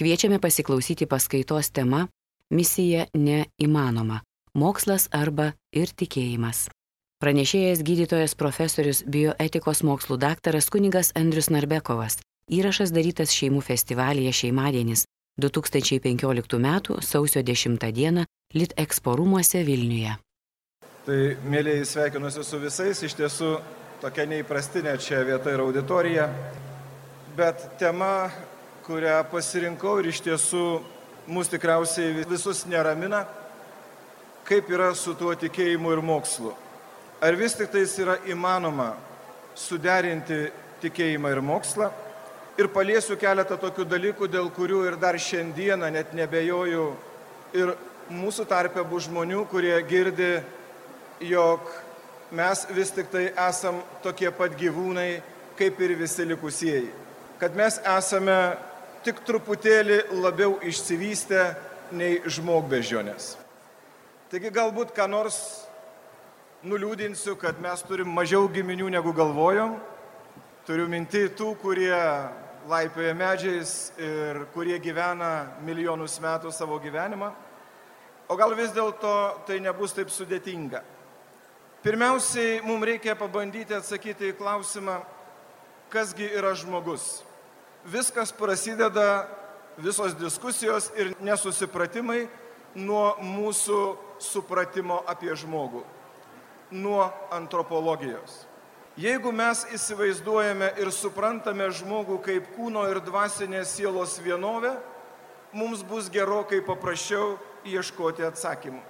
Kviečiame pasiklausyti paskaitos tema Misija neįmanoma – mokslas arba ir tikėjimas. Pranešėjas gydytojas profesorius bioetikos mokslų daktaras kunigas Andrius Narbekovas. Įrašas darytas Šeimų festivalyje Šeimadienis 2015 m. sausio 10 d. Litexpo rūmuose Vilniuje. Tai, mėlyjei, sveikinuosi su visais, iš tiesų tokia neįprastinė čia vieta ir auditorija, bet tema, kurią pasirinkau ir iš tiesų mus tikriausiai visus neramina, kaip yra su tuo tikėjimu ir mokslu. Ar vis tik tais yra įmanoma suderinti tikėjimą ir mokslą? Ir paliesiu keletą tokių dalykų, dėl kurių ir dar šiandieną net nebejoju ir mūsų tarpe bus žmonių, kurie girdi, jog mes vis tik tai esam tokie pat gyvūnai, kaip ir visi likusieji. Kad mes esame tik truputėlį labiau išsivystę nei žmogbeždžionės. Taigi galbūt ką nors nuliūdinsiu, kad mes turim mažiau giminių negu galvojom. Turiu minti tų, kurie laipioja medžiais ir kurie gyvena milijonus metų savo gyvenimą. O gal vis dėlto tai nebus taip sudėtinga. Pirmiausiai, mums reikia pabandyti atsakyti į klausimą, kasgi yra žmogus. Viskas prasideda, visos diskusijos ir nesusipratimai nuo mūsų supratimo apie žmogų, nuo antropologijos. Jeigu mes įsivaizduojame ir suprantame žmogų kaip kūno ir dvasinės sielos vienovę, mums bus gerokai paprasčiau ieškoti atsakymų.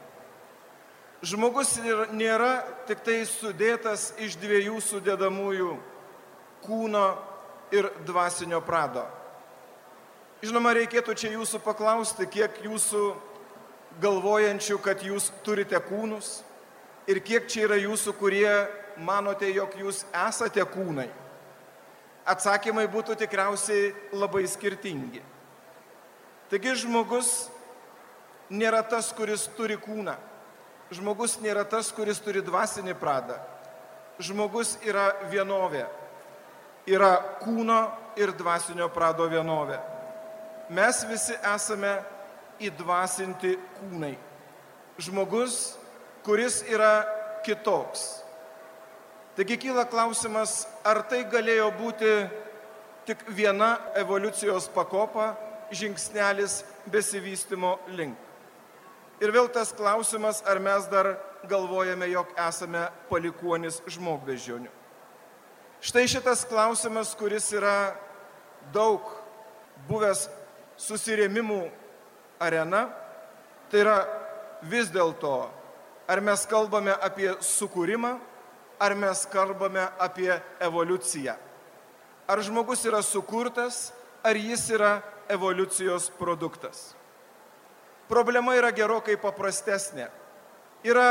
Žmogus nėra tik tai sudėtas iš dviejų sudedamųjų kūno ir dvasinio prado. Žinoma, reikėtų čia jūsų paklausti, kiek jūsų galvojančių, kad jūs turite kūnus ir kiek čia yra jūsų, kurie manote, jog jūs esate kūnai. Atsakymai būtų tikriausiai labai skirtingi. Taigi žmogus nėra tas, kuris turi kūną. Žmogus nėra tas, kuris turi dvasinį pradą. Žmogus yra vienovė. Yra kūno ir dvasinio prado vienovė. Mes visi esame įdvasinti kūnai. Žmogus, kuris yra kitoks. Taigi kyla klausimas, ar tai galėjo būti tik viena evoliucijos pakopa, žingsnelis besivystymo link. Ir vėl tas klausimas, ar mes dar galvojame, jog esame palikuonis žmogbeždžionių. Štai šitas klausimas, kuris yra daug buvęs susirėmimų arena, tai yra vis dėlto, ar mes kalbame apie sukūrimą, ar mes kalbame apie evoliuciją. Ar žmogus yra sukurtas, ar jis yra evoliucijos produktas. Problema yra gerokai paprastesnė. Yra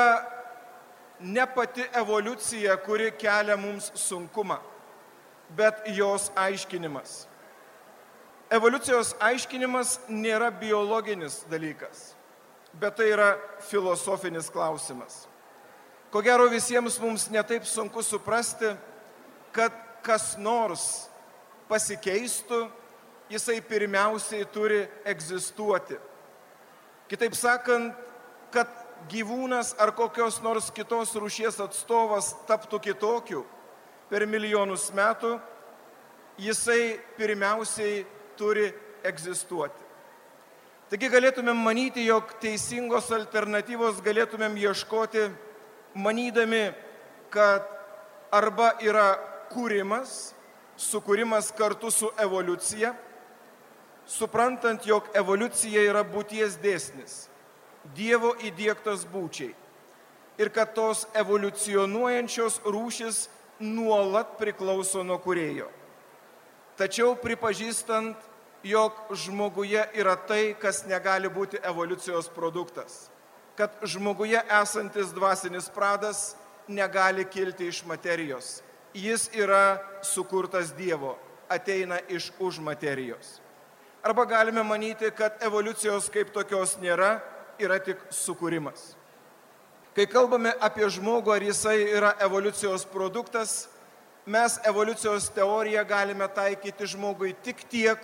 ne pati evoliucija, kuri kelia mums sunkumą, bet jos aiškinimas. Evoliucijos aiškinimas nėra biologinis dalykas, bet tai yra filosofinis klausimas. Ko gero visiems mums netaip sunku suprasti, kad kas nors pasikeistų, jisai pirmiausiai turi egzistuoti. Kitaip sakant, kad gyvūnas ar kokios nors kitos rūšies atstovas taptų kitokiu per milijonus metų, jisai pirmiausiai turi egzistuoti. Taigi galėtumėm manyti, jog teisingos alternatyvos galėtumėm ieškoti, manydami, kad arba yra kūrimas, sukūrimas kartu su evoliucija, suprantant, jog evoliucija yra būties dėsnis, Dievo įdiegtas būčiai, ir kad tos evoliucionuojančios rūšis nuolat priklauso nuo kūrėjo. Tačiau pripažįstant, jog žmoguje yra tai, kas negali būti evoliucijos produktas, kad žmoguje esantis dvasinis pradas negali kilti iš materijos. Jis yra sukurtas Dievo, ateina iš už materijos. Arba galime manyti, kad evoliucijos kaip tokios nėra, yra tik sukūrimas. Kai kalbame apie žmogų, ar jisai yra evoliucijos produktas, mes evoliucijos teoriją galime taikyti žmogui tik tiek,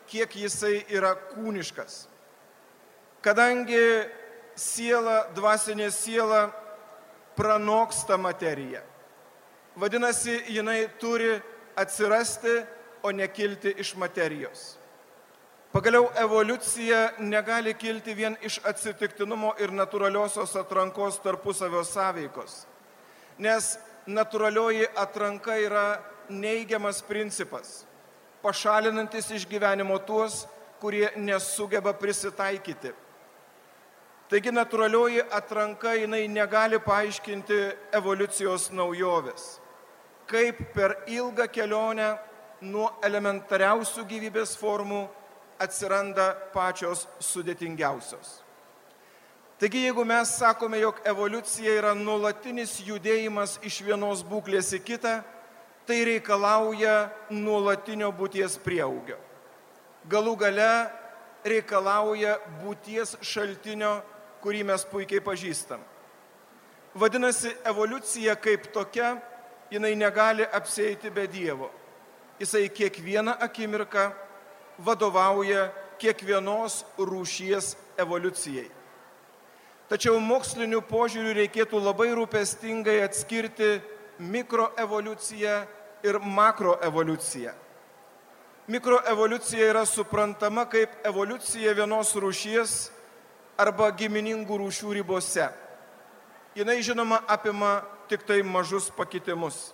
kiek jisai yra kūniškas. Kadangi siela, dvasinė siela pranoksta materiją. Vadinasi, jinai turi atsirasti, o nekilti iš materijos. Pagaliau evoliucija negali kilti vien iš atsitiktinumo ir natūraliosios atrankos tarpusavio sąveikos, nes natūralioji atranka yra neigiamas principas, pašalinantis iš gyvenimo tuos, kurie nesugeba prisitaikyti. Taigi natūralioji atranka jinai negali paaiškinti evoliucijos naujovės, kaip per ilgą kelionę nuo elementariausių gyvybės formų atsiranda pačios sudėtingiausios. Taigi, jeigu mes sakome, jog evoliucija yra nuolatinis judėjimas iš vienos būklės į kitą, tai reikalauja nuolatinio būties prieaugio. Galų gale reikalauja būties šaltinio, kurį mes puikiai pažįstam. Vadinasi, evoliucija kaip tokia, jinai negali apsieiti be Dievo. Jisai kiekvieną akimirką vadovauja kiekvienos rūšies evoliucijai. Tačiau moksliniu požiūriu reikėtų labai rūpestingai atskirti mikroevoliuciją ir makroevoliuciją. Mikroevoliucija yra suprantama kaip evoliucija vienos rūšies arba giminingų rūšių ribose. Jinai, žinoma, apima tik tai mažus pakitimus.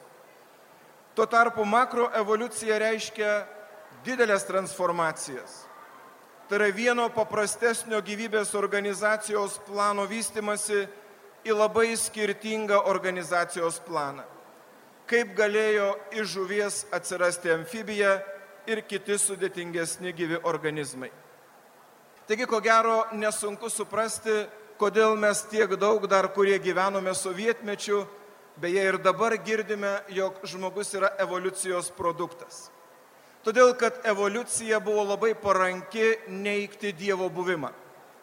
Tuo tarpu makroevoliucija reiškia didelės transformacijas. Tai yra vieno paprastesnio gyvybės organizacijos plano vystymasi į labai skirtingą organizacijos planą. Kaip galėjo iš žuvies atsirasti amfibija ir kiti sudėtingesni gyvi organizmai. Taigi, ko gero, nesunku suprasti, kodėl mes tiek daug dar, kurie gyvenome sovietmečiu, beje ir dabar girdime, jog žmogus yra evoliucijos produktas. Todėl, kad evoliucija buvo labai paranki neigti Dievo buvimą.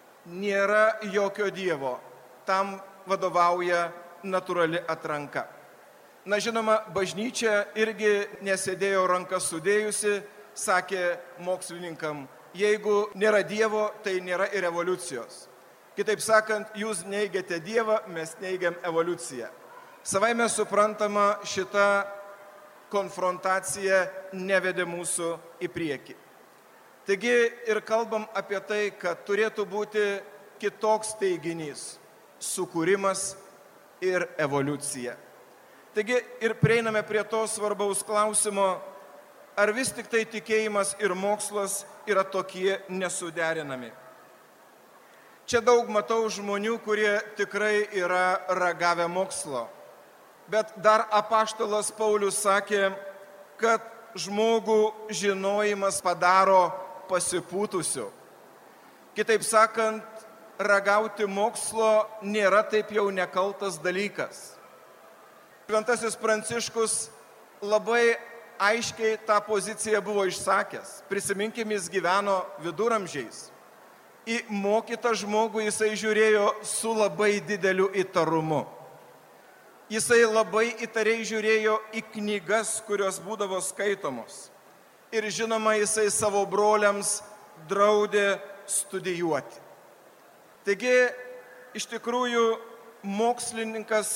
Nėra jokio Dievo, tam vadovauja natūrali atranka. Na, žinoma, bažnyčia irgi nesėdėjo rankas sudėjusi, sakė mokslininkam, jeigu nėra Dievo, tai nėra ir evoliucijos. Kitaip sakant, jūs neigiate Dievą, mes neigiam evoliuciją. Savaime suprantama, šita konfrontacija nevedė mūsų į priekį. Taigi ir kalbam apie tai, kad turėtų būti kitoks teiginys – sukūrimas ir evoliucija. Taigi ir prieiname prie to svarbaus klausimo, ar vis tik tai tikėjimas ir mokslas yra tokie nesuderinami. Čia daug matau žmonių, kurie tikrai yra ragavę mokslo. Bet dar apaštalas Paulius sakė, kad žmogų žinojimas padaro pasipūtusiu. Kitaip sakant, ragauti mokslo nėra taip jau nekaltas dalykas. Šventasis Pranciškus labai aiškiai tą poziciją buvo išsakęs. Prisiminkime, jis gyveno viduramžiais. Į mokytą žmogų jisai žiūrėjo su labai dideliu įtarumu. Jisai labai įtariai žiūrėjo į knygas, kurios būdavo skaitomos. Ir žinoma, jisai savo broliams draudė studijuoti. Taigi, iš tikrųjų, mokslininkas,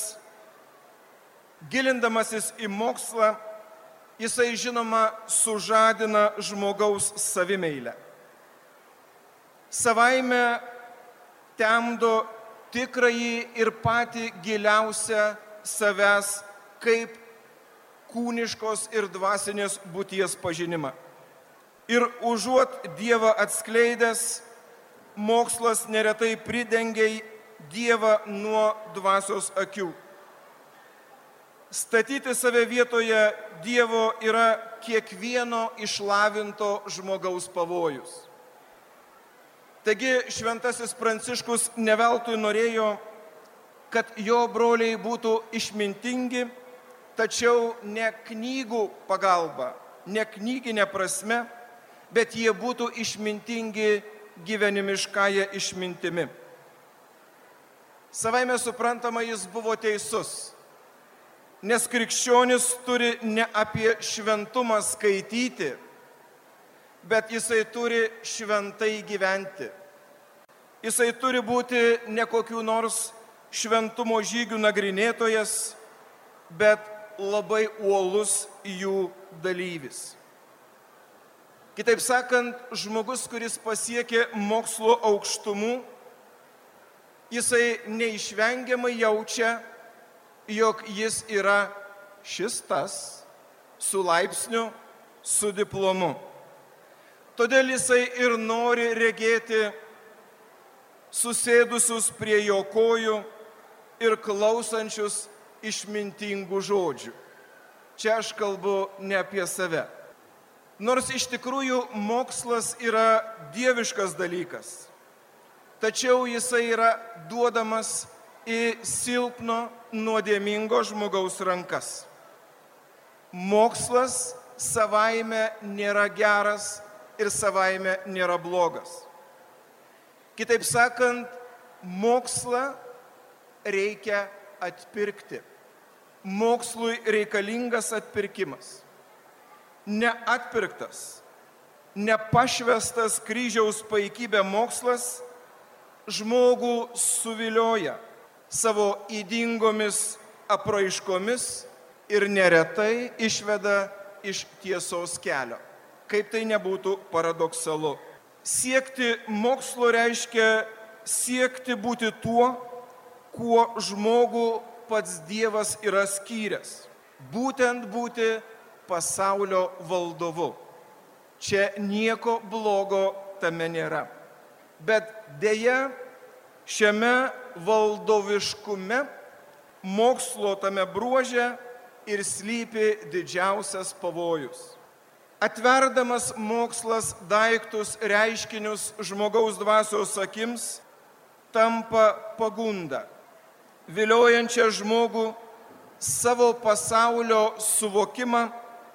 gilindamasis į mokslą, jisai, žinoma, sužadina žmogaus savimeilę. Savaime temdo tikrąjį ir patį giliausią savęs kaip kūniškos ir dvasinės būties pažinimą. Ir užuot Dievą atskleidęs, mokslas neretai pridengia Dievą nuo dvasios akių. Statyti save vietoje Dievo yra kiekvieno išlavinto žmogaus pavojus. Taigi šventasis Pranciškus ne veltui norėjo, kad jo broliai būtų išmintingi, tačiau ne knygų pagalba, ne knyginė prasme, bet jie būtų išmintingi gyvenimiškąja išmintimi. Savaime suprantama, jis buvo teisus, nes krikščionis turi ne apie šventumą skaityti, bet jisai turi šventai gyventi. Jisai turi būti ne kokių nors šventumo žygių nagrinėtojas, bet labai uolus jų dalyvis. Kitaip sakant, žmogus, kuris pasiekė mokslo aukštumų, jisai neišvengiamai jaučia, jog jis yra šis tas, su laipsniu, su diplomu. Todėl jisai ir nori regėti susėdusius prie jo kojų ir klausančius išmintingų žodžių. Čia aš kalbu ne apie save. Nors iš tikrųjų mokslas yra dieviškas dalykas, tačiau jisai yra duodamas į silpno, nuodėmingo žmogaus rankas. Mokslas savaime nėra geras ir savaime nėra blogas. Kitaip sakant, mokslą reikia atpirkti. Mokslui reikalingas atpirkimas. Neatpirktas, nepašvestas kryžiaus paikybė mokslas žmogų suvilioja savo ydingomis apraiškomis ir neretai išveda iš tiesos kelio. Kaip tai nebūtų paradoksalu. Siekti mokslo reiškia siekti būti tuo, kuo žmogų pats Dievas yra skyręs. Būtent būti pasaulio valdovu. Čia nieko blogo tame nėra. Bet deja, šiame valdoviškume, mokslo tame bruože ir slypi didžiausias pavojus. Atverdamas mokslas daiktus, reiškinius žmogaus dvasios akims, tampa pagunda, viliojančia žmogų savo pasaulio suvokimą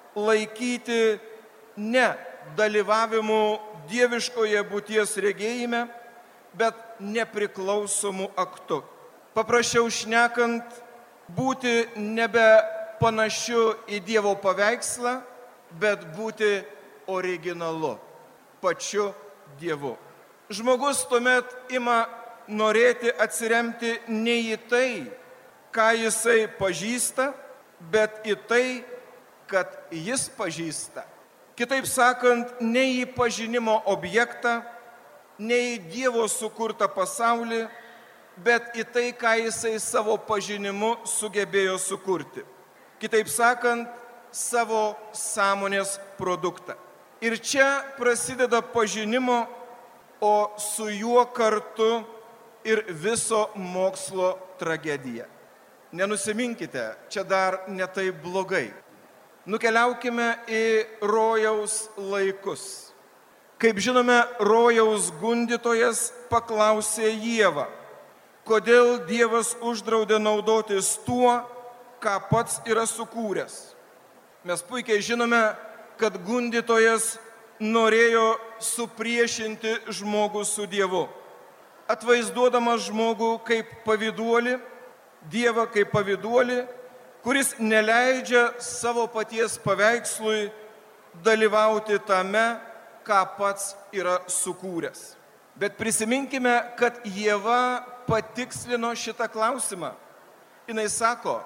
laikyti ne dalyvavimu dieviškoje būties regėjime, bet nepriklausomų aktų. Paprasčiau šnekant, būti nebe panašiu į Dievo paveikslą, bet būti originalu, pačiu Dievu. Žmogus tuomet ima norėti atsiremti ne į tai, ką jisai pažįsta, bet į tai, kad jis pažįsta. Kitaip sakant, ne į pažinimo objektą, ne į Dievo sukurtą pasaulį, bet į tai, ką jisai savo pažinimu sugebėjo sukurti. Kitaip sakant, savo sąmonės produktą. Ir čia prasideda pažinimo, o su juo kartu ir viso mokslo tragedija. Nenusiminkite, čia dar ne taip blogai. Nukeliaukime į rojaus laikus. Kaip žinome, rojaus gundytojas paklausė Ievą, kodėl Dievas uždraudė naudotis tuo, ką pats yra sukūręs. Mes puikiai žinome, kad gundytojas norėjo supriešinti žmogų su Dievu, atvaizduodamas žmogų kaip pavyduolį, Dievą kaip pavyduolį, kuris neleidžia savo paties paveikslui dalyvauti tame, ką pats yra sukūręs. Bet prisiminkime, kad Ieva patikslino šitą klausimą. Jis sako,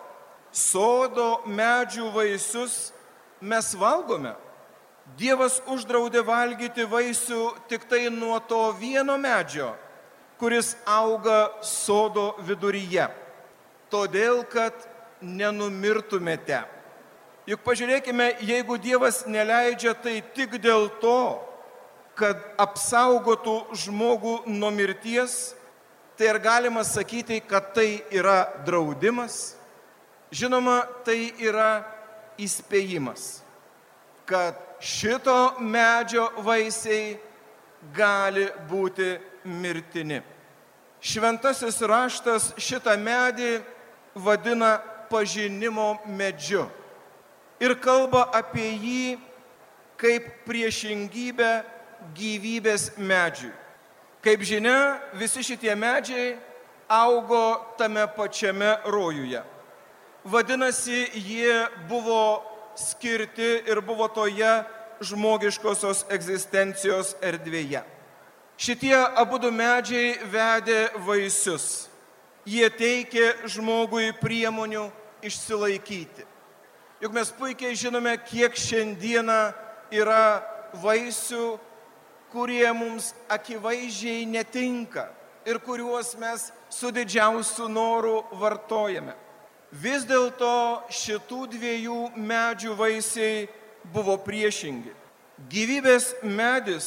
sodo medžių vaisius mes valgome. Dievas uždraudė valgyti vaisių tik tai nuo to vieno medžio, kuris auga sodo viduryje. Todėl, kad nenumirtumėte. Juk pažiūrėkime, jeigu Dievas neleidžia, tai tik dėl to, kad apsaugotų žmogų nuo mirties, tai ir galima sakyti, kad tai yra draudimas. Žinoma, tai yra įspėjimas, kad šito medžio vaisiai gali būti mirtini. Šventasis raštas šitą medį vadina pažinimo medžiu ir kalba apie jį kaip priešingybę gyvybės medžiui. Kaip žinia, visi šitie medžiai augo tame pačiame rojuje. Vadinasi, jie buvo skirti ir buvo toje žmogiškosios egzistencijos erdvėje. Šitie abudu medžiai vedė vaisius. Jie teikė žmogui priemonių išsilaikyti. Juk mes puikiai žinome, kiek šiandieną yra vaisių, kurie mums akivaizdžiai netinka ir kuriuos mes su didžiausiu noru vartojame. Vis dėlto šitų dviejų medžių vaisiai buvo priešingi. Gyvybės medis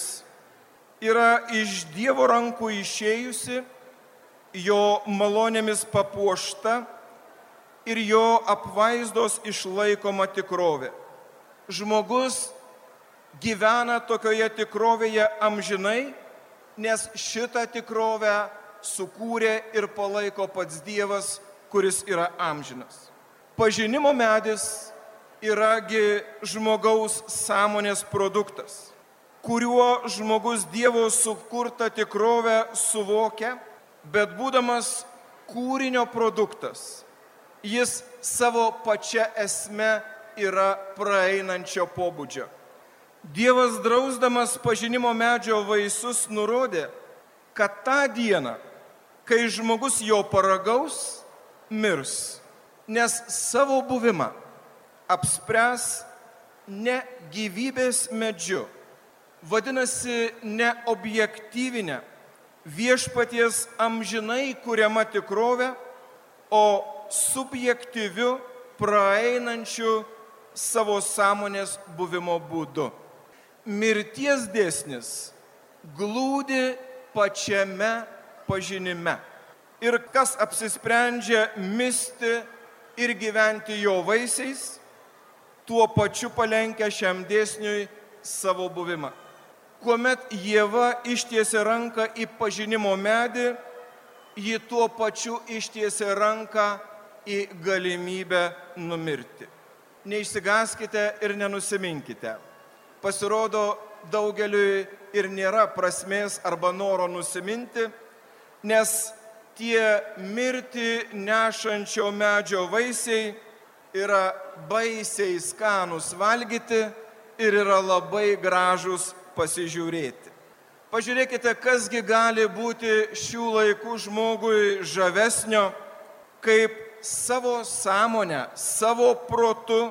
yra iš Dievo rankų išėjusi, jo malonėmis papuošta ir jo apvaizdos išlaikoma tikrovė. Žmogus gyvena tokioje tikrovėje amžinai, nes šitą tikrovę sukūrė ir palaiko pats Dievas, kuris yra amžinas. Pažinimo medis yragi žmogaus sąmonės produktas, kuriuo žmogus Dievo sukurtą tikrovę suvokia, bet būdamas kūrinio produktas, jis savo pačia esme yra praeinančio pobūdžio. Dievas drausdamas pažinimo medžio vaisius nurodė, kad tą dieną, kai žmogus jo paragaus, mirs, nes savo buvimą apspręs ne gyvybės medžiu, vadinasi ne objektyvinę, viešpaties amžinai kuriama tikrovė, o subjektyviu praeinančiu savo sąmonės buvimo būdu. Mirties dėsnis glūdi pačiame pažinime. Ir kas apsisprendžia misti ir gyventi jo vaisiais, tuo pačiu palenkia šiam dėsniui savo buvimą. Kuomet Ieva ištiesė ranką į pažinimo medį, ji tuo pačiu ištiesė ranką į galimybę numirti. Neišsigąskite ir nenusiminkite. Pasirodo, daugeliui ir nėra prasmės arba noro nusiminti, nes tie mirtį nešančio medžio vaisiai yra baisiai skanūs valgyti ir yra labai gražūs pasižiūrėti. Pažiūrėkite, kasgi gali būti šių laikų žmogui žavesnio, kaip savo sąmonę, savo protu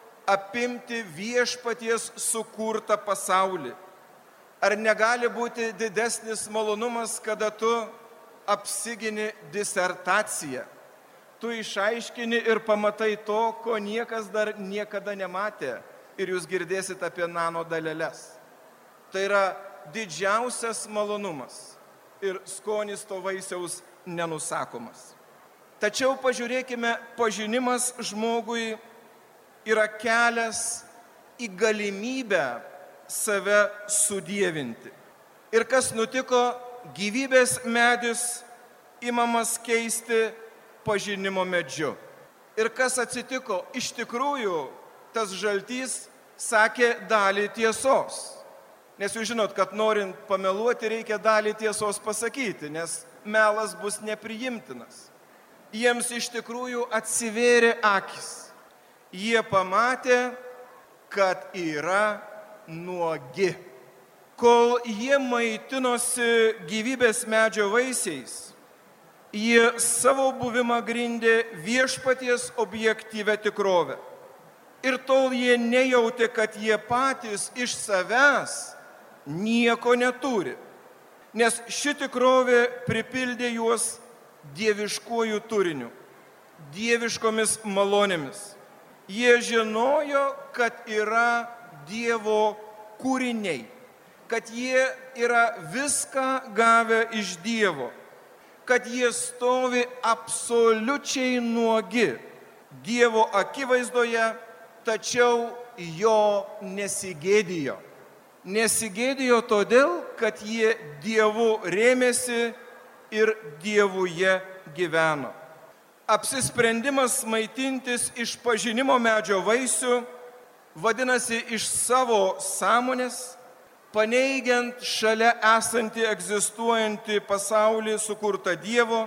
apimti viešpaties sukurtą pasaulį. Ar negali būti didesnis malonumas, kada tu apsigini disertaciją? Tu išaiškini ir pamatai to, ko niekas dar niekada nematė, ir jūs girdėsit apie nano daleles. Tai yra didžiausias malonumas ir skonis to vaisiaus nenusakomas. Tačiau pažiūrėkime, pažinimas žmogui yra kelias į galimybę save sudievinti. Ir kas nutiko, gyvybės medis imamas keisti pažinimo medžiu. Ir kas atsitiko, iš tikrųjų tas žaltys sakė dalį tiesos. Nes jūs žinot, kad norint pameluoti, reikia dalį tiesos pasakyti, nes melas bus nepriimtinas. Jiems iš tikrųjų atsivėrė akis. Jie pamatė, kad yra nuogi. Kol jie maitinosi gyvybės medžio vaisiais, jie savo buvimą grindė viešpaties objektyvę tikrovę. Ir tol jie nejautė, kad jie patys iš savęs nieko neturi, nes ši tikrovė pripildė juos dieviškuoju turiniu, dieviškomis malonėmis. Jie žinojo, kad yra Dievo kūriniai, kad jie yra viską gavę iš Dievo, kad jie stovi absoliučiai nuogi Dievo akivaizdoje, tačiau jo nesigėdijo. Nesigėdijo todėl, kad jie Dievu rėmėsi ir Dievuje gyveno. Apsisprendimas maitintis iš pažinimo medžio vaisių, vadinasi, iš savo sąmonės, paneigiant šalia esantį egzistuojantį pasaulį sukurtą Dievo,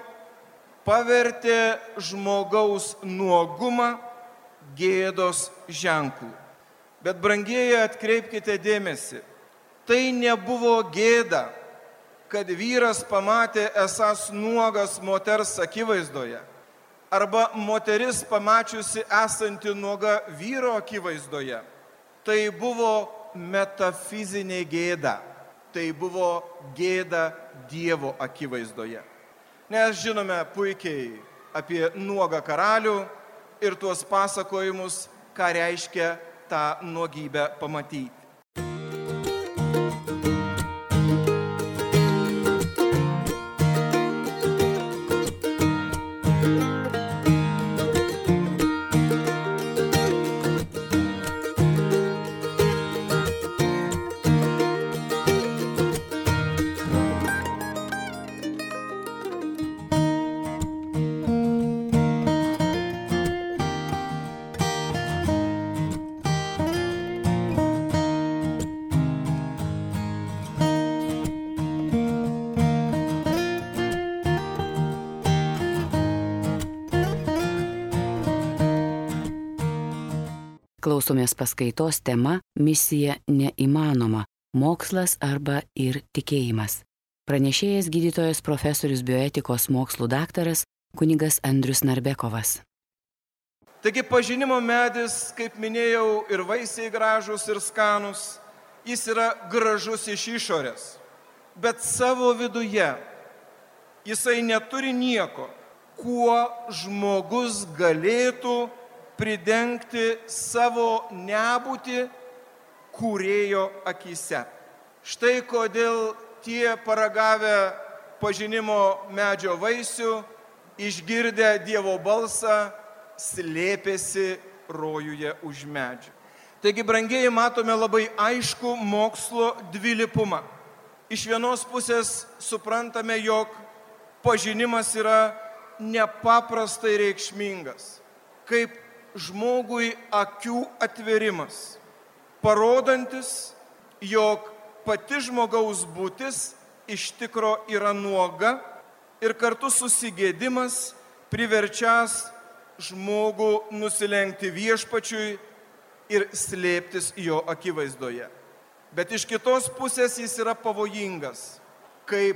pavertė žmogaus nuogumą gėdos ženklų. Bet, brangieji, atkreipkite dėmesį, tai nebuvo gėda, kad vyras pamatė esąs nuogas moters akivaizdoje, arba moteris pamačiusi esanti nuoga vyro akivaizdoje. Tai buvo metafizinė gėda, tai buvo gėda Dievo akivaizdoje. Nes žinome puikiai apie nuogą karalių ir tuos pasakojimus, ką reiškia tą nuogybę pamatyti. Klausomės paskaitos tema Misija neįmanoma – mokslas arba ir tikėjimas. Pranešėjas gydytojas profesorius bioetikos mokslų daktaras kunigas Andrius Narbekovas. Taigi pažinimo medis, kaip minėjau, ir vaisiai gražus ir skanus, jis yra gražus iš išorės, bet savo viduje jisai neturi nieko, kuo žmogus galėtų pridengti savo nebūtį kūrėjo akyse. Štai kodėl tie paragavę pažinimo medžio vaisių, išgirdę Dievo balsą, slėpėsi rojuje už medžio. Taigi, brangieji, matome labai aišku mokslo dvilypumą. Iš vienos pusės suprantame, jog pažinimas yra nepaprastai reikšmingas, kaip žmogui akių atverimas, parodantis, jog pati žmogaus būtis iš tikro yra nuoga ir kartu susigėdimas priverčias žmogų nusilenkti viešpačiui ir slėptis jo akivaizdoje. Bet iš kitos pusės jis yra pavojingas, kaip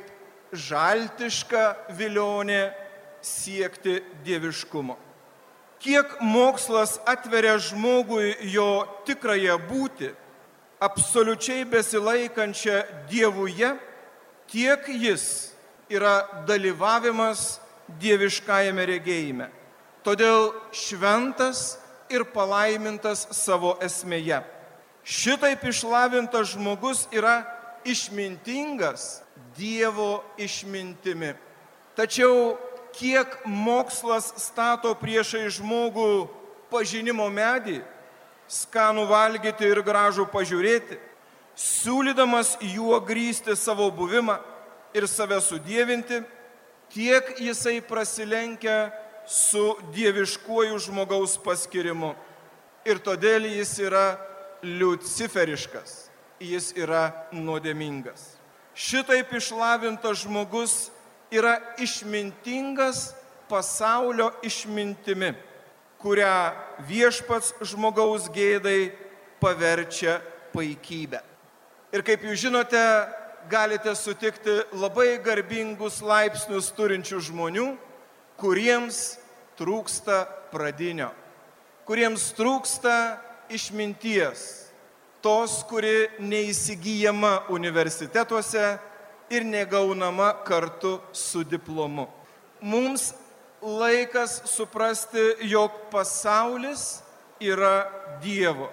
žaltiška vilionė siekti dieviškumo. Kiek mokslas atveria žmogui jo tikrąją būtį, absoliučiai besilaikančią Dievuje, tiek jis yra dalyvavimas dieviškajame regėjime. Todėl šventas ir palaimintas savo esmėje. Šitaip išlavintas žmogus yra išmintingas Dievo išmintimi. Tačiau kiek mokslas stato priešai žmogų pažinimo medį, skanų valgyti ir gražų pažiūrėti, siūlydamas juo grįsti savo buvimą ir save sudievinti, tiek jisai prasilenkia su dieviškuoju žmogaus paskirimu. Ir todėl jis yra liuciferiškas, jis yra nuodėmingas. Šitaip išlavintas žmogus yra išmintingas pasaulio išmintimi, kurią viešpats žmogaus gėdai paverčia paikybę. Ir kaip jūs žinote, galite sutikti labai garbingus laipsnius turinčių žmonių, kuriems trūksta pradinio, kuriems trūksta išminties, tos, kuri neįsigyjama universitetuose ir negaunama kartu su diplomu. Mums laikas suprasti, jog pasaulis yra Dievo.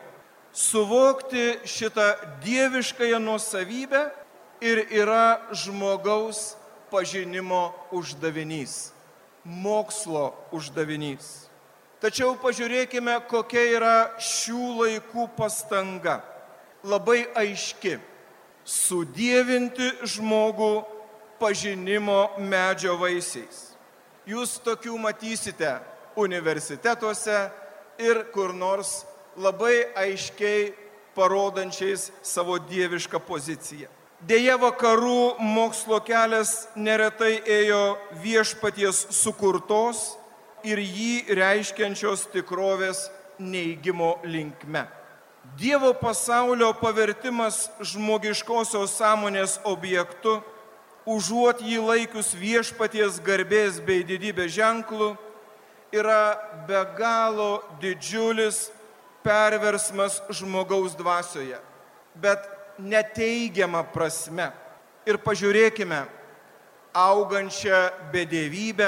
Suvokti šitą dieviškąją nuosavybę ir yra žmogaus pažinimo uždavinys, mokslo uždavinys. Tačiau pažiūrėkime, kokia yra šių laikų pastanga. Labai aiški. Sudievinti žmogų pažinimo medžio vaisiais. Jūs tokių matysite universitetuose ir kur nors labai aiškiai parodančiais savo dievišką poziciją. Deja, vakarų mokslo kelias neretai ėjo viešpaties sukurtos ir jį reiškiančios tikrovės neigimo linkme. Dievo pasaulio pavertimas žmogiškosios sąmonės objektu, užuot jį laikius viešpaties garbės bei didybės ženklu, yra be galo didžiulis perversmas žmogaus dvasioje, bet neteigiama prasme. Ir pažiūrėkime augančią bedevybę,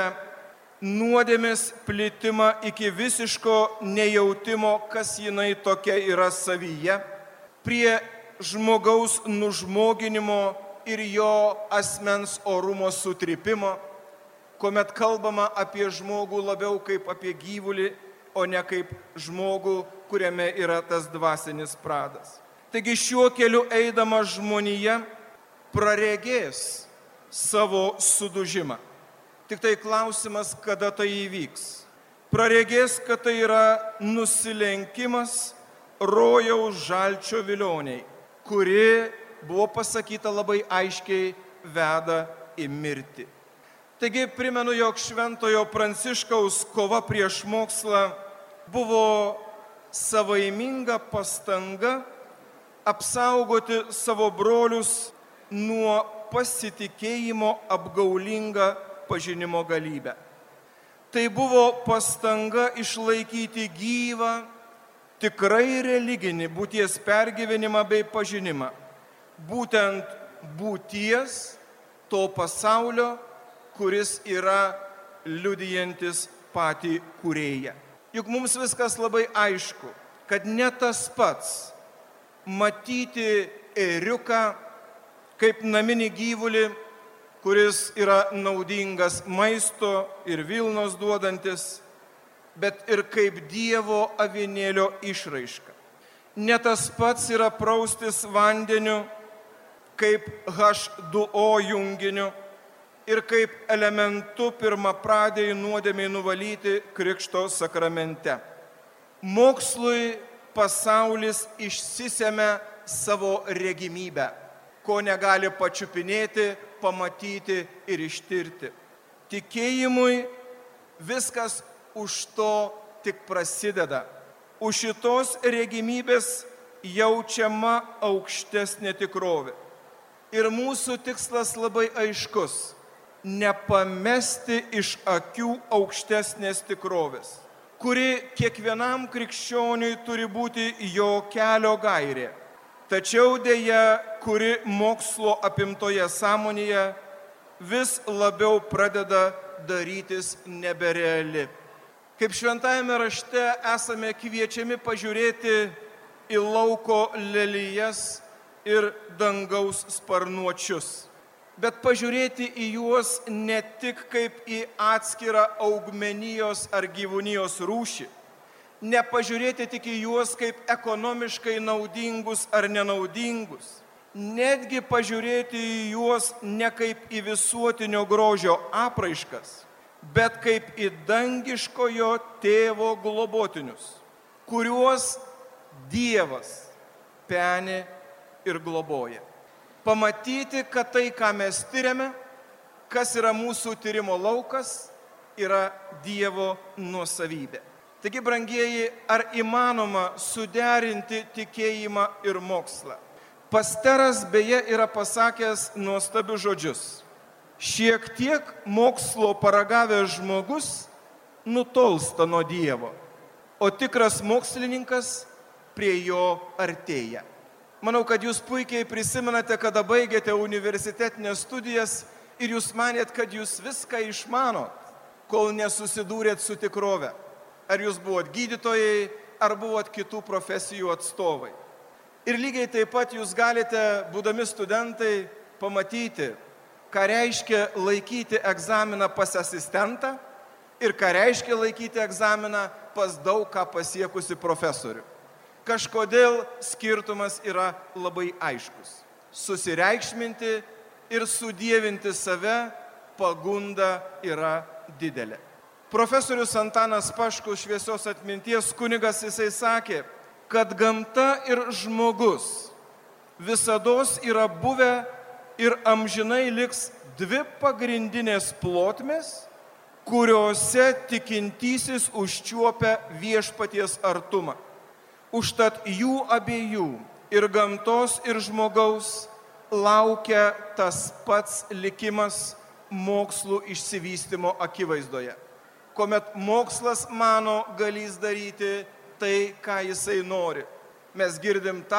nuodėmės plitimą iki visiško nejautimo, kas jinai tokia yra savyje, prie žmogaus nužmoginimo ir jo asmens orumo sutrypimo, kuomet kalbama apie žmogų labiau kaip apie gyvulį, o ne kaip žmogų, kuriame yra tas dvasinis pradas. Taigi šiuo keliu eidama žmonija praregės savo sudužimą. Tik tai klausimas, kada tai įvyks. Praregės, kad tai yra nusilenkimas rojaus žalčio vilioniai, kuri, buvo pasakyta labai aiškiai, veda į mirtį. Taigi primenu, jog Šventojo Pranciškaus kova prieš mokslą buvo savaiminga pastanga apsaugoti savo brolius nuo pasitikėjimo apgaulingą pažinimo galybę. Tai buvo pastanga išlaikyti gyvą, tikrai religinį būties pergyvenimą bei pažinimą. Būtent būties to pasaulio, kuris yra liudijantis patį kūrėją. Juk mums viskas labai aišku, kad ne tas pats matyti ėriuką kaip naminį gyvulį, kuris yra naudingas maisto ir vilnos duodantis, bet ir kaip Dievo avinėlio išraiška. Ne tas pats yra praustis vandeniu kaip H2O junginiu ir kaip elementu pirmapradėjai nuodėmiai nuvalyti Krikšto sakramente. Mokslui pasaulis išsisemia savo regimybę, ko negali pačiupinėti, pamatyti ir ištirti. Tikėjimui viskas už to tik prasideda. Už šitos regimybės jaučiama aukštesnė tikrovė. Ir mūsų tikslas labai aiškus – nepamesti iš akių aukštesnės tikrovės, kuri kiekvienam krikščioniui turi būti jo kelio gairė. Tačiau dėja, kuri mokslo apimtoje sąmonėje vis labiau pradeda darytis nebereali. Kaip šventajame rašte esame kviečiami pažiūrėti į lauko lelijas ir dangaus sparnuočius, bet pažiūrėti į juos ne tik kaip į atskirą augmenijos ar gyvūnijos rūšį, nepažiūrėti tik į juos kaip ekonomiškai naudingus ar nenaudingus, netgi pažiūrėti į juos ne kaip į visuotinio grožio apraiškas, bet kaip į dangiškojo tėvo globotinius, kuriuos Dievas peni ir globoja. Pamatyti, kad tai, ką mes tyriame, kas yra mūsų tyrimo laukas, yra Dievo nuosavybė. Taigi, brangieji, ar įmanoma suderinti tikėjimą ir mokslą? Pasteras beje yra pasakęs nuostabius žodžius. Šiek tiek mokslo paragavęs žmogus nutolsta nuo Dievo, o tikras mokslininkas prie jo artėja. Manau, kad jūs puikiai prisimenate, kada baigėte universitetinės studijas ir jūs manėt, kad jūs viską išmanot, kol nesusidūrėt su tikrove. Ar jūs buvot gydytojai, ar buvot kitų profesijų atstovai. Ir lygiai taip pat jūs galite, būdami studentai, pamatyti, ką reiškia laikyti egzaminą pas asistentą ir ką reiškia laikyti egzaminą pas daug ką pasiekusi profesorių. Kažkodėl skirtumas yra labai aiškus. Susireikšminti ir sudievinti save pagunda yra didelė. Profesorius Antanas Paškus, šviesios atminties kunigas, jisai sakė, kad gamta ir žmogus visados yra buvę ir amžinai liks dvi pagrindinės plotmės, kuriuose tikintysis užčiuopia viešpaties artumą. Užtat jų abiejų, ir gamtos, ir žmogaus, laukia tas pats likimas mokslų išsivystymo akivaizdoje, kuomet mokslas mano galįs daryti tai, ką jisai nori. Mes girdim tą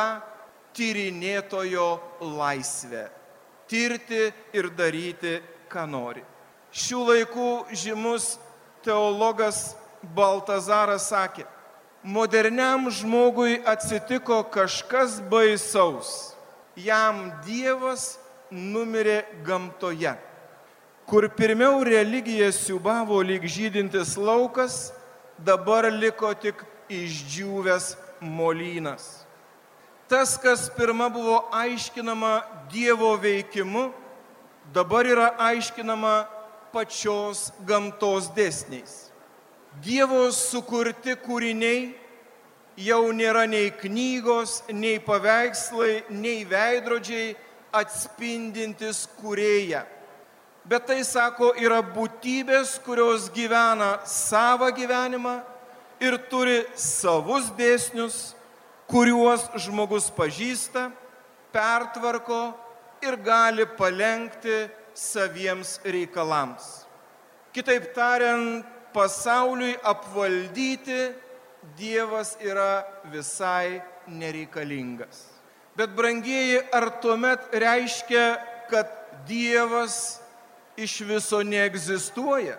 tyrinėtojo laisvę - tirti ir daryti, ką nori. Šių laikų žymus teologas Baltazaras sakė: moderniam žmogui atsitiko kažkas baisaus. Jam Dievas numirė gamtoje, kur pirmiau religija siūbavo lyg žydintis laukas, dabar liko tik išdžiūvęs molynas. Tas, kas pirma buvo aiškinama Dievo veikimu, dabar yra aiškinama pačios gamtos dėsniais. Dievo sukurti kūriniai jau nėra nei knygos, nei paveikslai, nei veidrodžiai atspindintis kūrėją. Bet tai, sako, yra būtybės, kurios gyvena savą gyvenimą ir turi savus dėsnius, kuriuos žmogus pažįsta, pertvarko ir gali palenkti saviems reikalams. Kitaip tariant, pasauliui apvaldyti Dievas yra visai nereikalingas. Bet, brangieji, ar tuomet reiškia, kad Dievas iš viso neegzistuoja?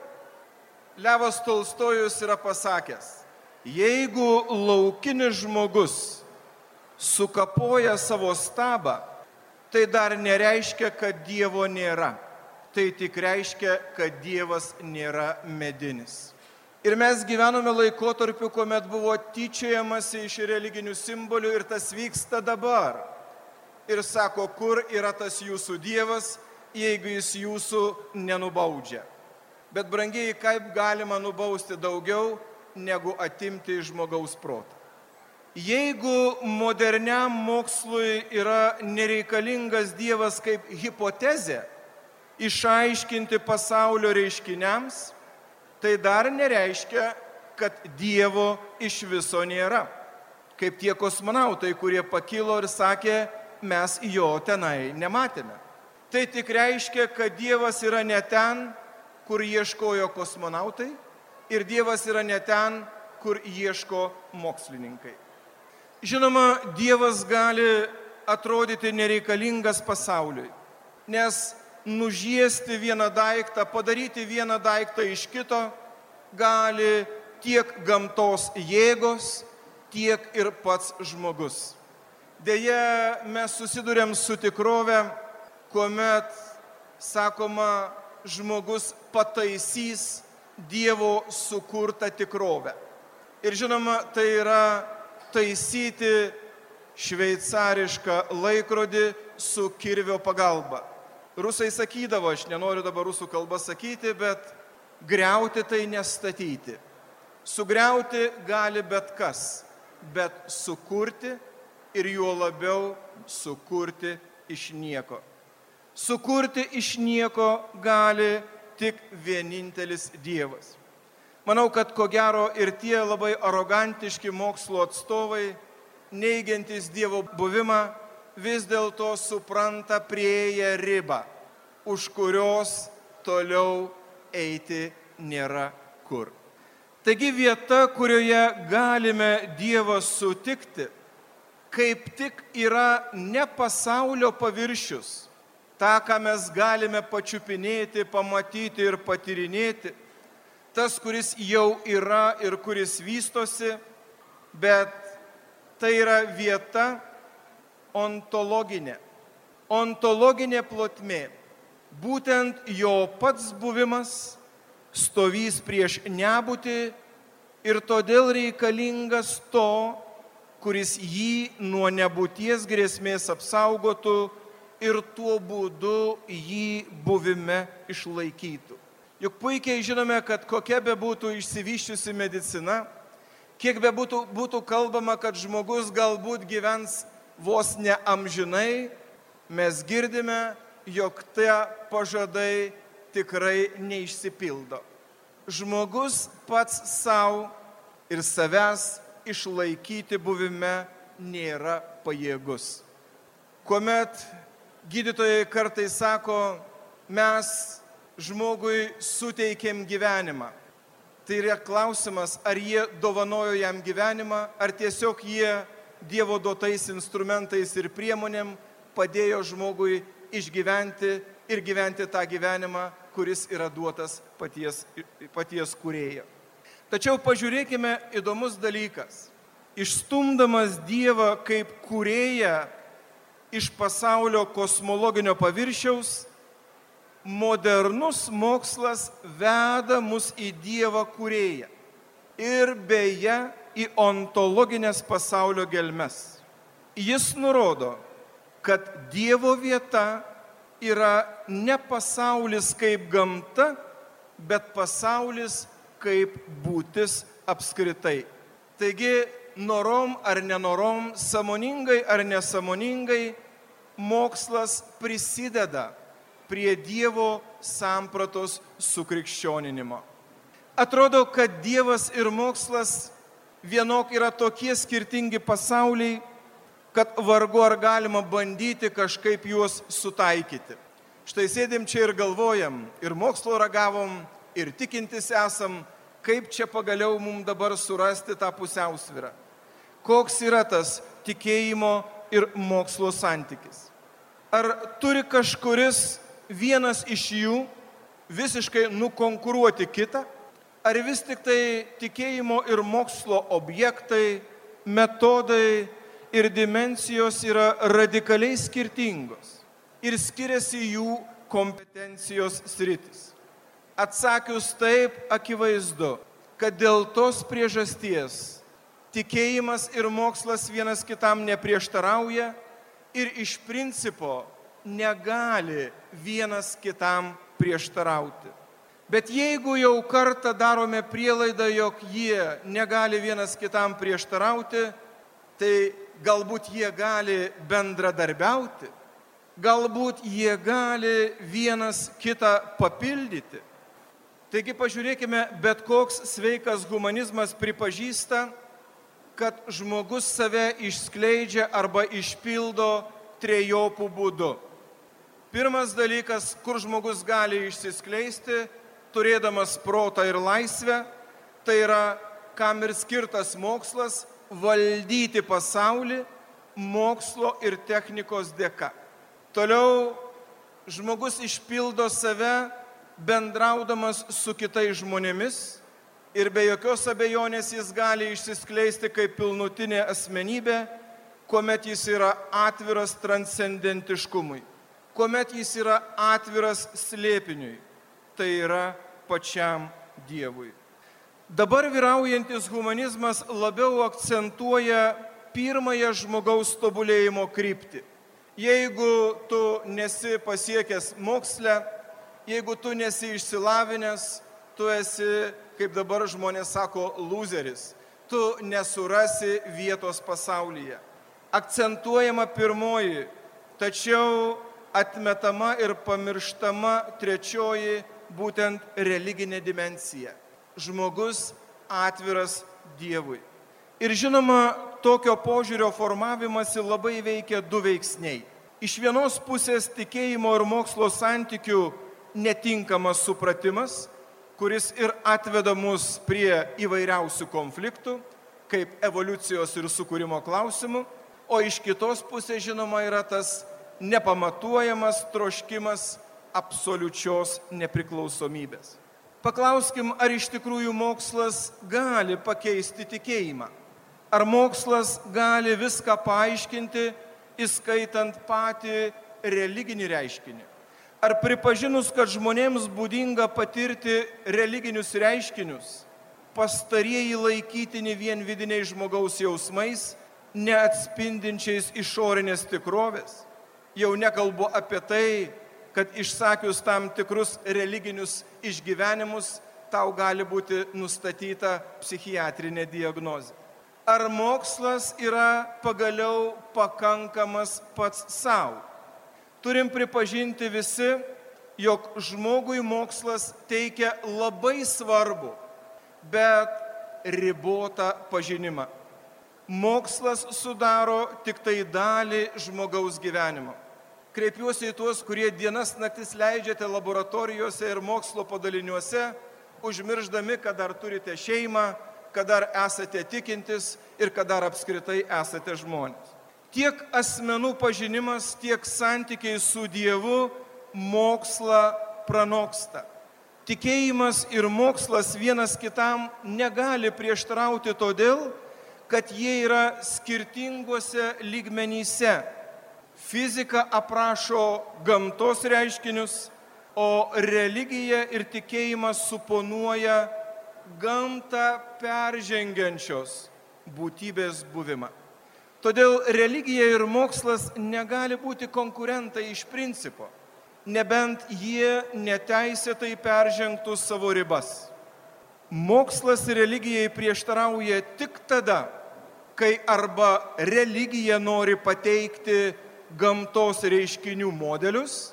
Levas Tolstojus yra pasakęs: jeigu laukinis žmogus sukapoja savo stabą, tai dar nereiškia, kad Dievo nėra. Tai tik reiškia, kad Dievas nėra medinis. Ir mes gyvenome laikotarpiu, kuomet buvo tyčiojamasi iš religinių simbolių, ir tas vyksta dabar. Ir sako, kur yra tas jūsų Dievas, jeigu jis jūsų nenubaudžia. Bet, brangieji, kaip galima nubausti daugiau, negu atimti iš žmogaus protą? Jeigu moderniam mokslui yra nereikalingas Dievas kaip hipotezė išaiškinti pasaulio reiškiniams, tai dar nereiškia, kad Dievo iš viso nėra. Kaip tie kosmonautai, kurie pakilo ir sakė, mes jo tenai nematėme. Tai tik reiškia, kad Dievas yra ne ten, kur ieškojo kosmonautai, ir Dievas yra ne ten, kur ieško mokslininkai. Žinoma, Dievas gali atrodyti nereikalingas pasauliui, nes nužiesti vieną daiktą, padaryti vieną daiktą iš kito gali tiek gamtos jėgos, tiek ir pats žmogus. Deja, mes susiduriam su tikrove, kuomet, sakoma, žmogus pataisys Dievo sukurtą tikrovę. Ir žinoma, tai yra taisyti šveicarišką laikrodį su kirvio pagalba. Rusai sakydavo, aš nenoriu dabar rusų kalbą sakyti, bet griauti tai nestatyti. Sugriauti gali bet kas, bet sukurti ir juo labiau sukurti iš nieko. Sukurti iš nieko gali tik vienintelis Dievas. Manau, kad ko gero ir tie labai arogantiški mokslo atstovai, neigiantys Dievo buvimą, vis dėlto supranta priėję ribą, už kurios toliau eiti nėra kur. Taigi vieta, kurioje galime Dievą sutikti, kaip tik yra ne pasaulio paviršius, tą, ką mes galime pačiupinėti, pamatyti ir patyrinėti, tas, kuris jau yra ir kuris vystosi, bet tai yra vieta ontologinė plotmė. Būtent jo pats buvimas stovys prieš nebūtį ir todėl reikalingas to, kuris jį nuo nebūties grėsmės apsaugotų ir tuo būdu jį buvime išlaikytų. Juk puikiai žinome, kad kokia be būtų išsivyščiusi medicina, kiek be būtų kalbama, kad žmogus galbūt gyvens vos ne amžinai, mes girdime, jog tie pažadai tikrai neišsipildo. Žmogus pats savo ir savęs išlaikyti buvime nėra pajėgus. Kuomet gydytojai kartais sako, mes žmogui suteikėm gyvenimą. Tai yra klausimas, ar jie dovanojo jam gyvenimą, ar tiesiog jie Dievo duotais instrumentais ir priemonėm padėjo žmogui išgyventi ir gyventi tą gyvenimą, kuris yra duotas paties kūrėjo. Tačiau pažiūrėkime įdomus dalykas. Išstumdamas Dievą kaip kūrėją iš pasaulio kosmologinio paviršiaus, modernus mokslas veda mus į Dievą kūrėją ir beje į ontologinės pasaulio gelmes. Jis nurodo, kad Dievo vieta yra ne pasaulis kaip gamta, bet pasaulis kaip būtis apskritai. Taigi, norom ar nenorom, sąmoningai ar nesąmoningai, mokslas prisideda prie Dievo sampratos sukrikščioninimo. Atrodo, kad Dievas ir mokslas vienok yra tokie skirtingi pasauliai, kad vargu ar galima bandyti kažkaip juos sutaikyti. Štai sėdim čia ir galvojam, ir mokslo ragavom, ir tikintis esam, kaip čia pagaliau mums dabar surasti tą pusiausvyrą. Koks yra tas tikėjimo ir mokslo santykis? Ar turi kažkuris vienas iš jų visiškai nukonkuruoti kitą? Ar vis tik tai tikėjimo ir mokslo objektai, metodai ir dimensijos yra radikaliai skirtingos ir skiriasi jų kompetencijos sritis? Atsakius taip, akivaizdu, kad dėl tos priežasties tikėjimas ir mokslas vienas kitam neprieštarauja ir iš principo negali vienas kitam prieštarauti. Bet jeigu jau kartą darome prielaidą, jog jie negali vienas kitam prieštarauti, tai galbūt jie gali bendradarbiauti, galbūt jie gali vienas kitą papildyti. Taigi pažiūrėkime, bet koks sveikas humanizmas pripažįsta, kad žmogus save išskleidžia arba išpildo trejopų būdu. Pirmas dalykas, kur žmogus gali išsiskleisti, turėdamas protą ir laisvę, tai yra, kam ir skirtas mokslas, valdyti pasaulį mokslo ir technikos dėka. Toliau žmogus išpildo save bendraudamas su kitais žmonėmis ir be jokios abejonės jis gali išsiskleisti kaip pilnutinė asmenybė, kuomet jis yra atviras transcendentiškumui, kuomet jis yra atviras slėpiniui, tai yra pačiam Dievui. Dabar vyraujantis humanizmas labiau akcentuoja pirmąją žmogaus tobulėjimo kryptį. Jeigu tu nesi pasiekęs moksle, jeigu tu nesi išsilavinęs, tu esi, kaip dabar žmonės sako, loseris. Tu nesurasi vietos pasaulyje. Akcentuojama pirmoji, tačiau atmetama ir pamirštama trečioji, būtent religinė dimensija. Žmogus atviras Dievui. Ir žinoma, tokio požiūrio formavimasi labai veikia du veiksniai. Iš vienos pusės tikėjimo ir mokslo santykių netinkamas supratimas, kuris ir atveda mus prie įvairiausių konfliktų, kaip evoliucijos ir sukūrimo klausimų, o iš kitos pusės, žinoma, yra tas nepamatuojamas troškimas absoliučios nepriklausomybės. Paklauskim, ar iš tikrųjų mokslas gali pakeisti tikėjimą? Ar mokslas gali viską paaiškinti, įskaitant patį religinį reiškinį? Ar pripažinus, kad žmonėms būdinga patirti religinius reiškinius, pastarieji laikytini vien vidiniais žmogaus jausmais, neatspindinčiais išorinės tikrovės? Jau nekalbu apie tai, kad išsakius tam tikrus religinius išgyvenimus, tau gali būti nustatyta psichiatrinė diagnozė. Ar mokslas yra pagaliau pakankamas pats savo? Turim pripažinti visi, jog žmogui mokslas teikia labai svarbu, bet ribotą pažinimą. Mokslas sudaro tik tai dalį žmogaus gyvenimo. Kreipiuosi į tuos, kurie dienas naktis leidžiate laboratorijose ir mokslo padaliniuose, užmirždami, kad dar turite šeimą, kad dar esate tikintis ir kad dar apskritai esate žmonės. Tiek asmenų pažinimas, tiek santykiai su Dievu mokslą pranoksta. Tikėjimas ir mokslas vienas kitam negali prieštarauti todėl, kad jie yra skirtinguose lygmenyse. Fizika aprašo gamtos reiškinius, o religija ir tikėjimas suponuoja gamtą peržengiančios būtybės buvimą. Todėl religija ir mokslas negali būti konkurentai iš principo, nebent jie neteisėtai peržengtų savo ribas. Mokslas religijai prieštarauja tik tada, kai arba religija nori pateikti gamtos reiškinių modelius,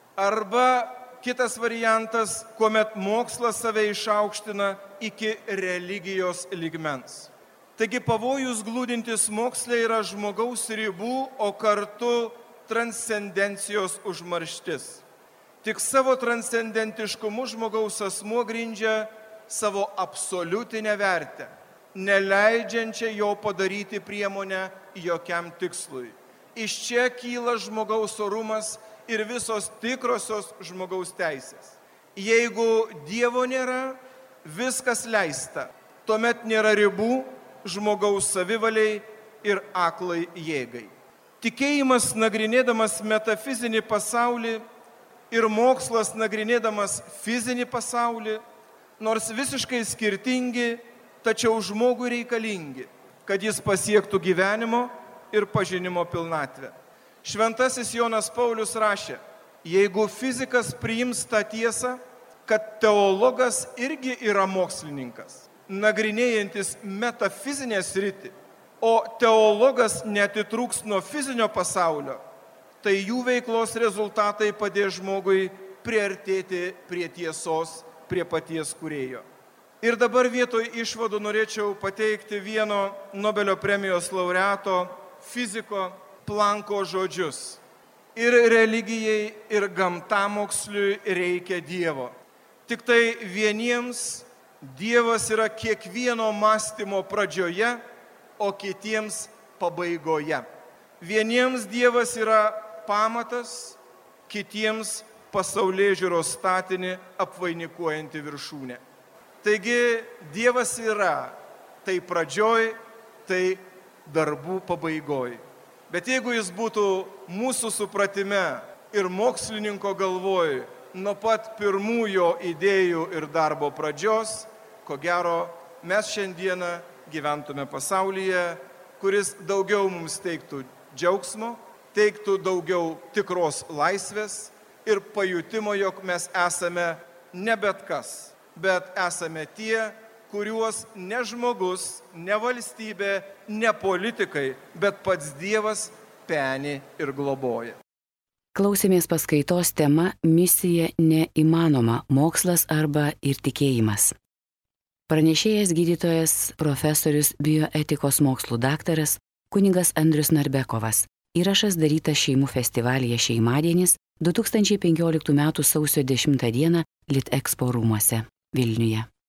arba kitas variantas, kuomet mokslas save išaukština iki religijos lygmens. Taigi pavojus glūdintis moksle yra žmogaus ribų, o kartu transcendencijos užmarštis. Tik savo transcendentiškumu žmogaus asmuo grindžia savo absoliutinę vertę, neleidžiančią jo padaryti priemonę jokiam tikslui. Iš čia kyla žmogaus orumas ir visos tikrosios žmogaus teisės. Jeigu Dievo nėra, viskas leista. Tuomet nėra ribų žmogaus savivaliai ir aklai jėgai. Tikėjimas nagrinėdamas metafizinį pasaulį ir mokslas nagrinėdamas fizinį pasaulį, nors visiškai skirtingi, tačiau žmogui reikalingi, kad jis pasiektų gyvenimo ir pažinimo pilnatvę. Šventasis Jonas Paulius rašė, jeigu fizikas priims tą tiesą, kad teologas irgi yra mokslininkas, nagrinėjantis metafizinę sritį, o teologas neatitrūks nuo fizinio pasaulio, tai jų veiklos rezultatai padės žmogui priartėti prie tiesos, prie paties kūrėjo. Ir dabar vietoj išvadų norėčiau pateikti vieno Nobelio premijos laureato, fiziko Planko žodžius. Ir religijai, ir gamtamoksliui reikia Dievo. Tik tai vieniems Dievas yra kiekvieno mąstymo pradžioje, o kitiems pabaigoje. Vieniems Dievas yra pamatas, kitiems pasaulėžiūros statinį apvainikuojanti viršūnė. Taigi Dievas yra tai pradžioj, tai darbų pabaigoj. Bet jeigu jis būtų mūsų supratime ir mokslininko galvoj nuo pat pirmųjų idėjų ir darbo pradžios, ko gero mes šiandieną gyventume pasaulyje, kuris daugiau mums teiktų džiaugsmo, teiktų daugiau tikros laisvės ir pajutimo, jog mes esame ne bet kas, bet esame tie, kuriuos ne žmogus, ne valstybė, ne politikai, bet pats Dievas peni ir globoja. Klausėmės paskaitos tema Misija neįmanoma - mokslas arba ir tikėjimas. Pranešėjas gydytojas, profesorius, bioetikos mokslų daktaras, kunigas Andrius Narbekovas. Įrašas darytas Šeimų festivalyje Šeimadienis 2015 m. sausio 10 d. Litexpo rūmuose Vilniuje.